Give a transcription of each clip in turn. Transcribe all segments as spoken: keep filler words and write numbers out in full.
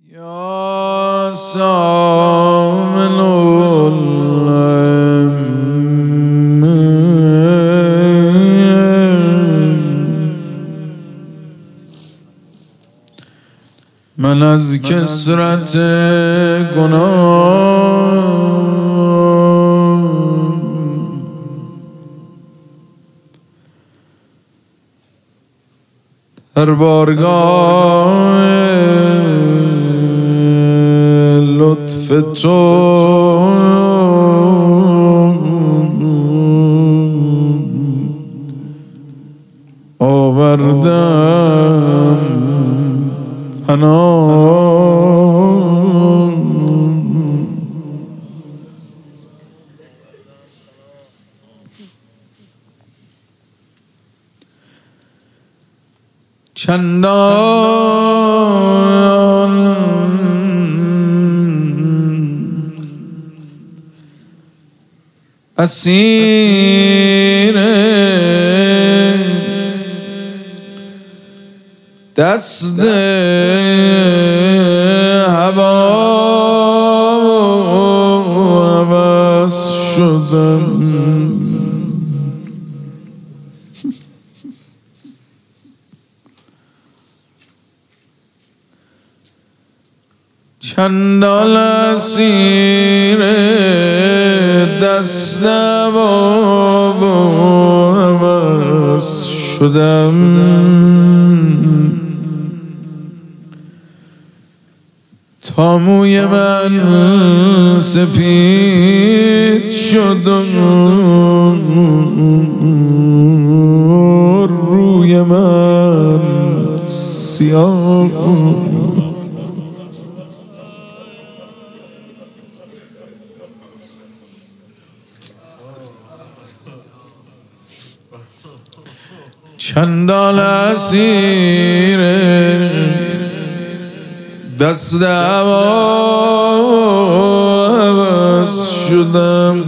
یا سامل العلم من از کثرت گناه در بارگاه لطف تو آوردم پناه. چندان اسیر دست هوا هوس شدم. چندان اسیر دست هوا هوس شدم. تا موی من سپید شد و روی من سیاه. چندان اسیر دست هوا هوس شدم.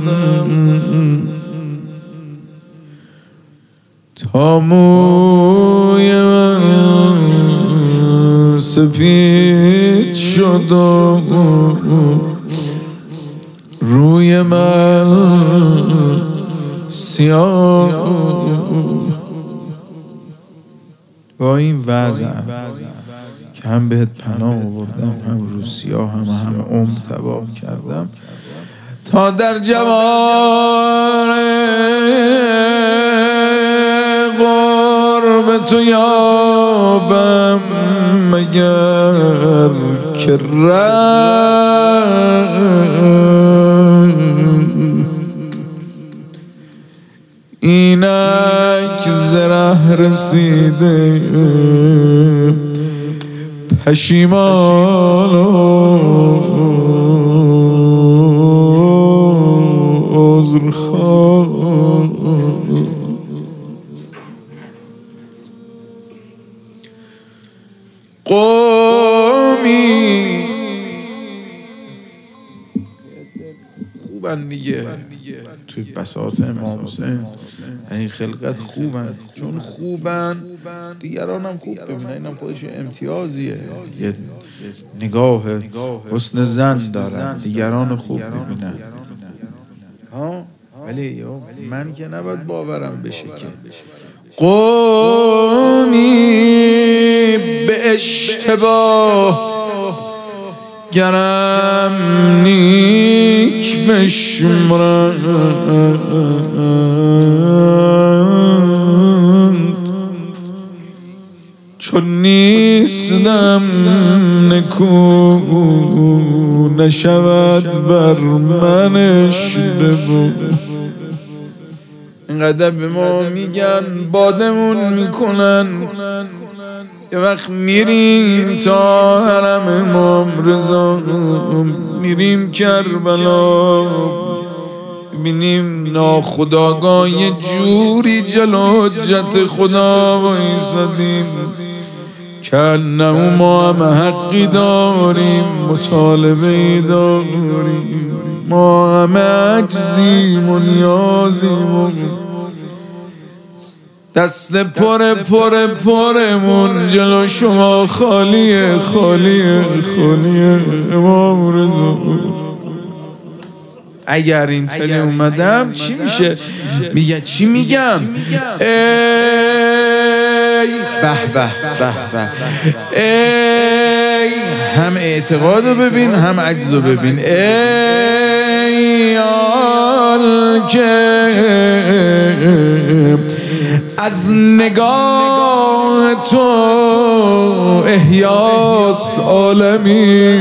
تا موی من سپید شد و روی من سیاه. با این وضعم که هم بهت پناه آوردم، هم رو سیاه هم هم عمر تباه کردم، تا در جوار قرب تو یابم مگر که اینک زره رسیده پشیمان و عذرخواه. قومی خوبن دیگه توی بساط امام حسین، یعنی خلقت خوبن، چون خوبن دیگران هم خوب ببینن. اینم خودش امتیازیه، یه نگاه حسن زن دارن، دیگران خوب ببینن. ها ولی من که نباید باورم بشه که قومی به اشتباه گرم نیک بشمرند، چون نیستم نکو نشود بر منش بگو. اینقدر به ما میگن، بادمون میکنن، یه وقت میریم تا حرم امام رضا، میریم کربلا، بینیم ناخودآگاه یه جوری جلو حجت خدا وایسادیم که انه ما هم حقی داریم، مطالبه داریم، ما همه عجزیم و نیازیم. دست پر پر پرمون جلو شما خالیه خالیه خالیه امام رضا. اگر اینطوری اومدم چی میشه؟ میگه چی میگم؟ ای به به به به ای هم اعتقاد رو ببین هم عجز رو ببین. ای آل که از نگاه تو احیاست عالمی،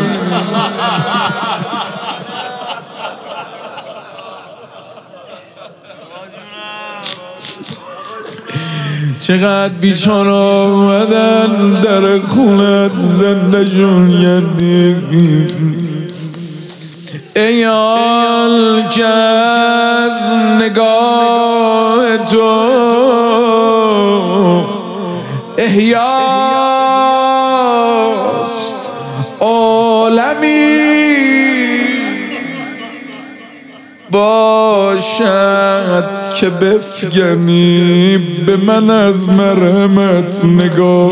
چقدر بیچاره اومدن در خونت زنده جون گردی. ای آل که از نگاه تو احیاست عالمی، باشد که بفگنی به من از مرحمت نگاه.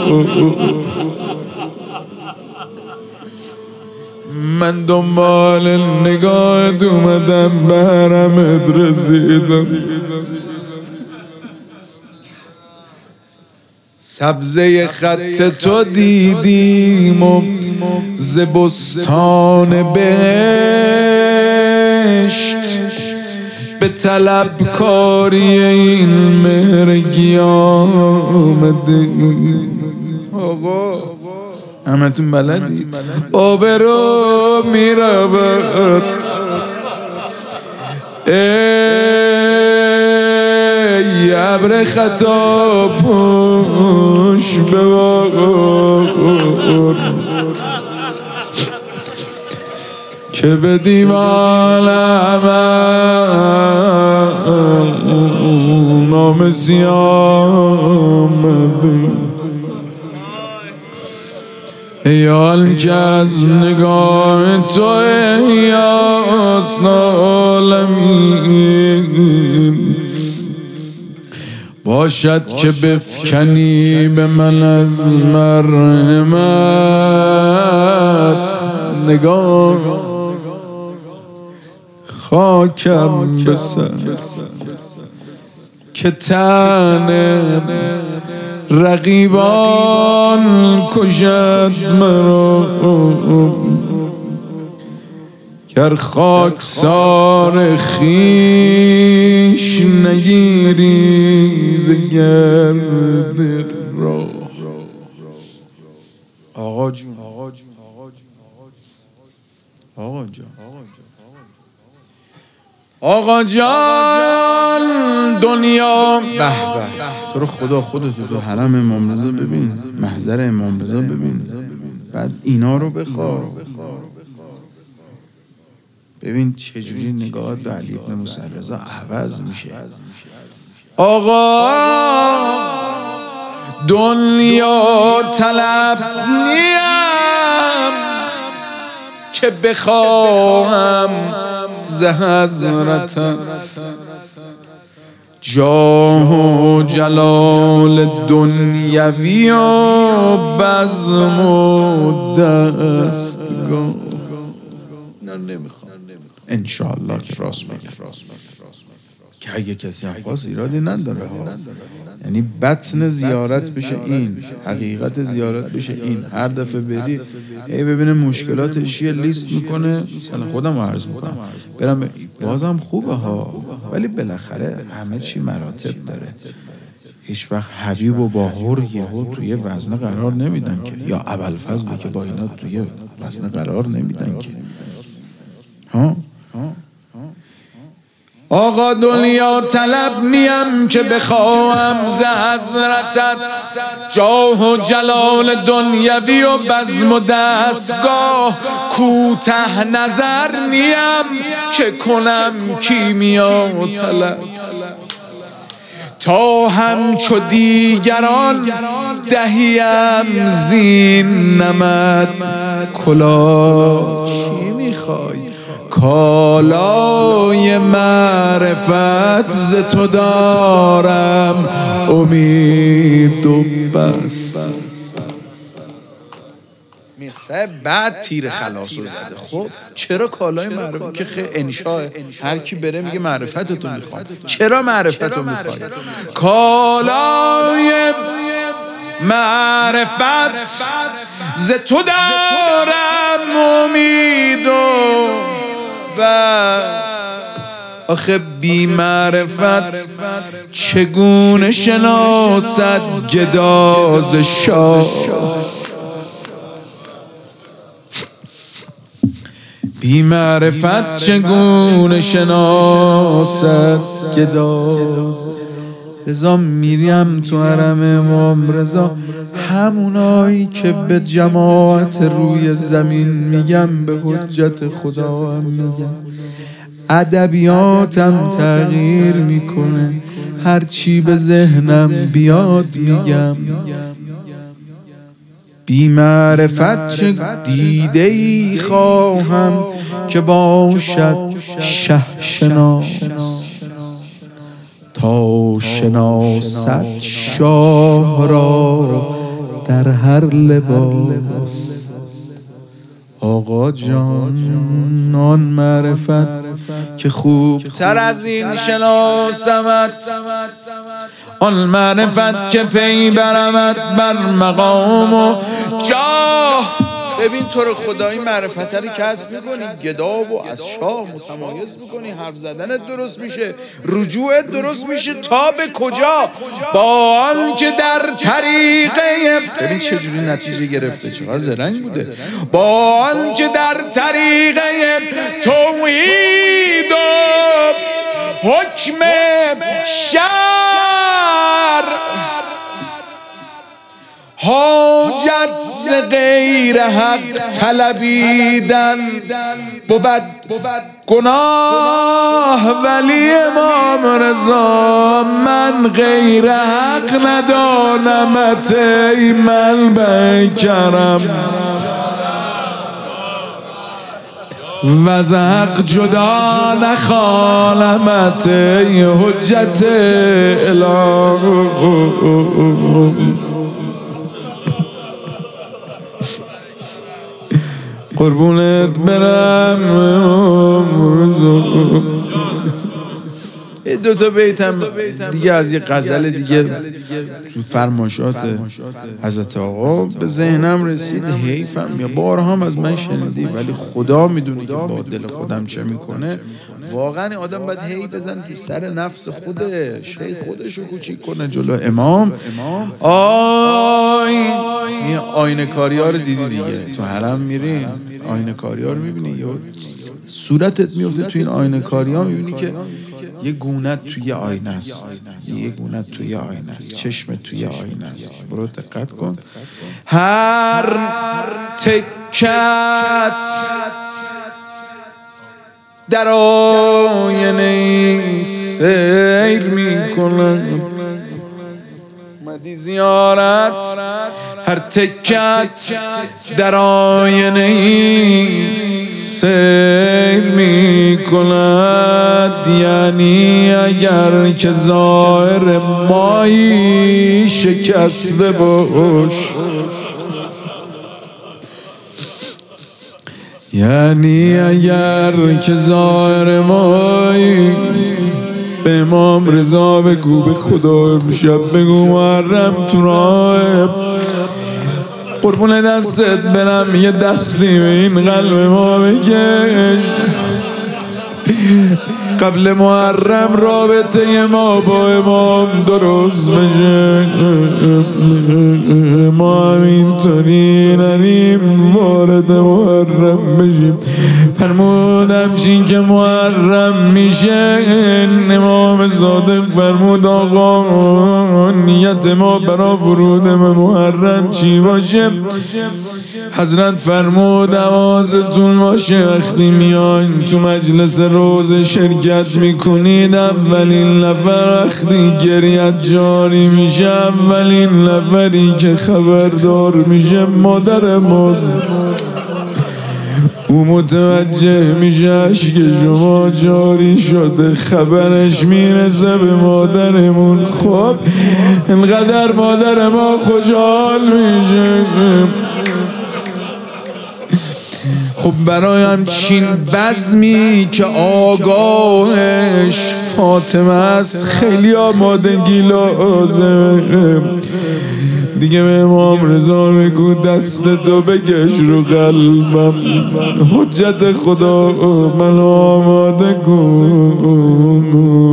من دنبال نگاهت اومدم به حرمت رسیدم. سبزه خط تو دیدیم و ز بستان بهشت به طلب کاری این مهرگی آمده. آقا همتون بلدید آبرو میرود. ای ابر خطا پوش ببار که به دیوان عمل نام سیام ای آل که از نگاه تو احیاست عالمی، باشد که بفکنی به من از مرحمت نگاه. خاکم بسر که تن رقیبان کشد مرا، گر خاکسار خویش نگیری ز گرد راه. آقا جون آقا جون آقا جان آقا جان دنیا به به. تو رو خدا خودتو تو حرم امام رضا ببین، محضر امام رضا ببین، بعد اینا رو بخواه. ببین چجوری نگاهت به علی ابن موسی رضا عوض میشه. آقا دنیا طلب نیم که بخواهم ز حضرتت، جاه و جلال دنیوی و بزم و دستگاه. نه نمیخوام انشاءالله که راست بگم که اگه کسی هم خواست ایرادی نداره ها. یعنی بطن زیارت بشه این، حقیقت زیارت بشه این. هر دفعه بری ای ببینه مشکلاتش یه لیست میکنه، مثلا خودم عرض میکنم برم بازم خوبه ها، ولی بالاخره همه چی مراتب داره. هیچ وقت حبیب و با هر یهو توی وزنه قرار نمیدن که، یا ابوالفضل که با اینا توی وزنه قرار نمیدن که. ها آقا دنیا طلب نیم که بخواهم ز حضرتت، جاه و جلال دنیوی و بزم و دستگاه. کوته نظر نیم که کنم کیمیا طلب، تا همچو دیگران دهیم زین نمد کلاه. چی میخوای؟ کالای معرفت ز تو دارم امید و بس. میرسه بعد تیر خلاص رو زده. خب چرا کالای معرفت که خیلی انشاء هر کی بره میگه معرفتتو میخوام. چرا معرفتو میخوای؟ کالای معرفت ز تو دارم امید و بس. آخه بی معرفت چگونه شناسد گداز شاه؟ بی معرفت چگونه شناسد گداز. رضا میریم تو حرم امام رضا، همونایی که به جماعت روی زمین میگم به حجت خدا هم میگم. ادبیاتم تغییر میکنه، هرچی به ذهنم بیاد میگم. بی معرفت چه دیده ای خواهم که باشد شه شناس، تا شناست شاه را در هر لباس. آقا جان آن معرفت که خوب تر از این شناسمت، آن معرفت که پی برمت بر مقام و جاه. ببین تو رو خدایی معرفت رو کسب میکنی، گدا و از شاه متمایز میکنی، حرف زدنت درست میشه، رجوعت درست میشه. تا به کجا؟ با آن که در طریقه، ببین چه جوری نتیجه گرفته، چقدر زرنگ بوده. با آن که در طریقه توحید و حکم شر حاجت ز غیر حق طلبیدن بود گناه. ولی امام رضا من غیر حق ندانمت ای منبع کرم، و از حق جدا نخوانمت ای حجت الهی. قربونت برم. دو تا بیتم دیگه از یه غزل دیگه تو فرماشات حضرت آقا به ذهنم رسید. حیفم یا بارها هم از من شنیدی، ولی خدا میدونی که با دل خودم چه میکنه. واقعا آدم باید هی بزن تو سر نفس خودش، هی خودشو کوچیک کنه جلو امام. آی این آینه کاری ها رو دیدی دیگه، تو حرم میری آینه کاری ها رو میبینی، یا صورتت میفته تو این آینه کاری ها، میبینی که یه گونت توی آینه است، یه گونت توی آینه است، چشم توی آینه است. برو دقت کن. هر تکت در آینه سیر میکنن، مدی زیارت. هر تکت در آینه سیر میکند، یعنی اگر که ظاهر مایی شکسته باش، یعنی اگر که ظاهر مایی. به امام رضا بگو، به خدا امشب بگو محرم تو راه. قربون دستت برم یه دستی به این قلب ما بکش. قبل محرم رابطه ما با امام درست بشه. ما همینطوری نریم وارد محرم بشیم. فرمود همچین که محرم میشه امام صادق فرمود آقا نیت ما برای ورود به محرم چی باشه؟ حضرت فرمود حواستون باشه وقتی میاین تو مجلس روزه شرکت میکنید، اولین نفر وقتی گریت جاری میشه، اولین نفری که خبردار میشه مادر ماست. او متوجه میشه که شما جاری شده، خبرش میرسه به مادرمون. خب انقدر مادر ما خوشحال میشه. خب برای همچین بزمی که آگاهش فاطمه است خیلی آمادگی لازمه. دیگه به امام رضا بگو دست تو بکش رو قلبم، حجت خدا من آماده کن.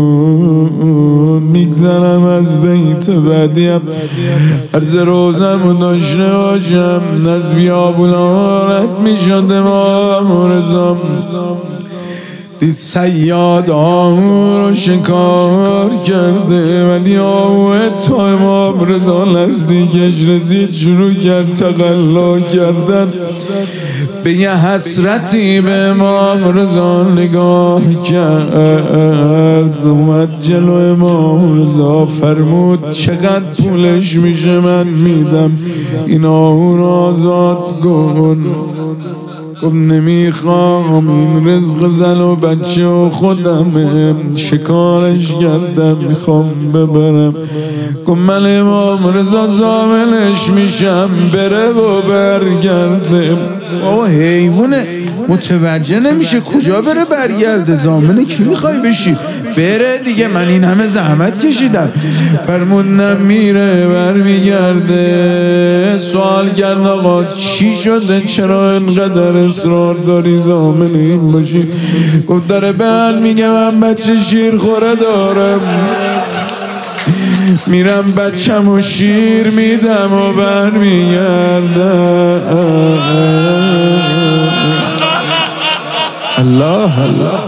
میگذرم از بیت بعدیم، عرض روزم و داشته باشم، از بیابونارت میشد امام رضا. دید صیاد آهو رو شکار کرده، ولی آهو تا امام رضا نزدیکش رسید شروع کرد تقلا کردن. به یه حسرتی به امام رضا نگاه کرد، اومد جلو امام رضا فرمود چقدر پولش میشه من میدم، این آهو رو آزاد کن. گفت نمیخوام، این رزق زن و بچه و خودمه، شکارش کردم میخوام ببرم. گفت من امام رضا زامنش میشم، بره و برگرده. بابا حیوانه، متوجه نمیشه کجا بره برگرده، زامن کی میخوای بشی؟ بره دیگه، من این همه زحمت کشیدم. فرمود نمیره برمیگرده. سوال کرد آقا چی شده، چرا اینقدر اصرار داری زامن این باشی؟ گفت داره بهن میگه من بچه شیر خوره دارم، میرم بچم و شیر میدم و برمیگردم. الله الله.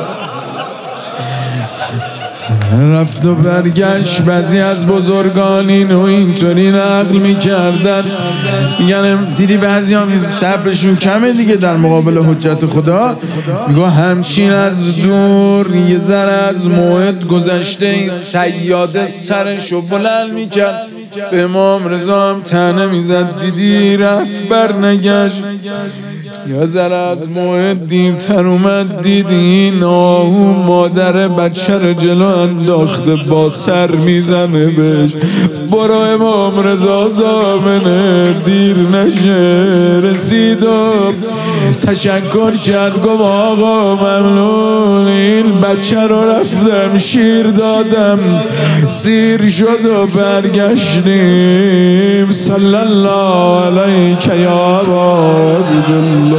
رفت و برگشت. بعضی از بزرگان اینو اینطوری نقل میکردن، میگن دیدی بعضی هم صبرشون کمه دیگه در مقابل حجت خدا. میگه همچین از دور یه ذره از موعد گذشته، این صیاده سرشو بلند میکرد، به امام رضا هم طعنه میزد. دیدی رفت برنگشت. یا ذره از موعد دیرتر اومد، دیدی این آهو مادر بچه رو جلو انداخته، با سر میزنه بهش برو امام رضا زامنه دیر نشه. رسید و تشکر کرد، گفت آقا ممنون، این بچه رو رفتم شیر دادم، سیر شد و برگشتیم. صلی الله علیک یا عبدالله.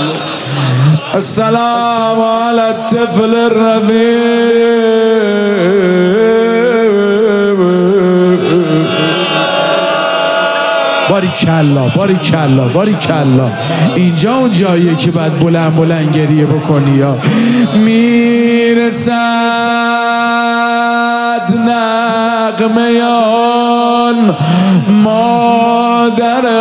السلام علی الطفل الربیع. باریکلا باریکلا باریکلا. اینجا اون جاییه که باید بلند بلند گریه بکنی. یا میرسد نغمه‌یان مادر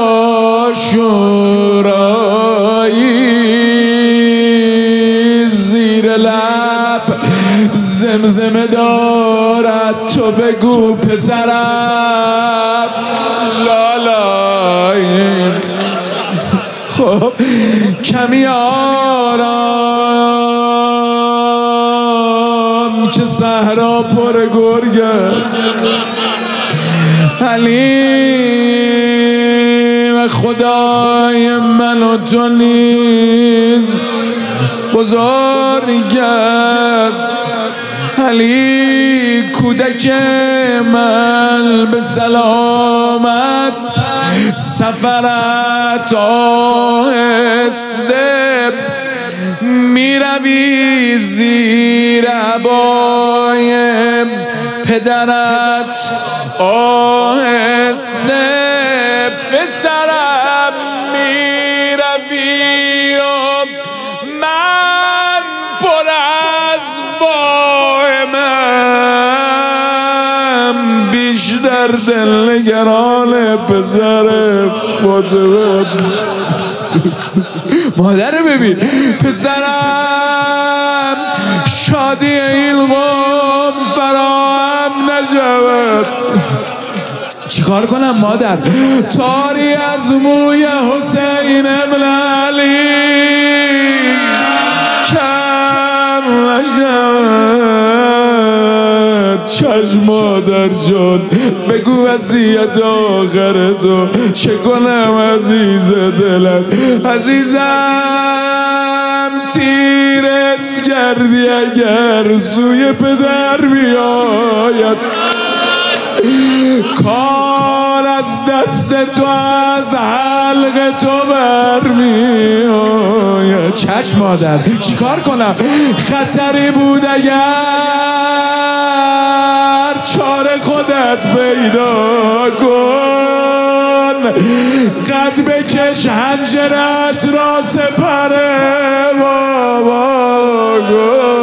عاشورایی، زیر لب زمزمه دارد تو بگو پسرم لالای. خب کمی آرام که صحرا پر گرگ است، حلیم خدای من و تو نیز بزرگ است. علی کودک من به سلامت، سفرت آهسته، میروی زیر عبای پدرت آهسته. پسرم میروی و من پر از واهمم، بیشتر دلنگران پسر خودم. مادر ببین، پسرم شادی این قوم فراهم نشود. چیکار کنم مادر؟ تاری از موی حسین ابن علی مادر جان بگو وصیت آخر تو چه کنم عزیز دلم عزیزم تیرس کردی اگر سوی پدر بیاید کار از دست تو از حلق تو برمیآید چشم مادر چیکار کنم خطری بود اگر چاره خودت پیدا کن قد بکش حنجرت را سپر بابا کن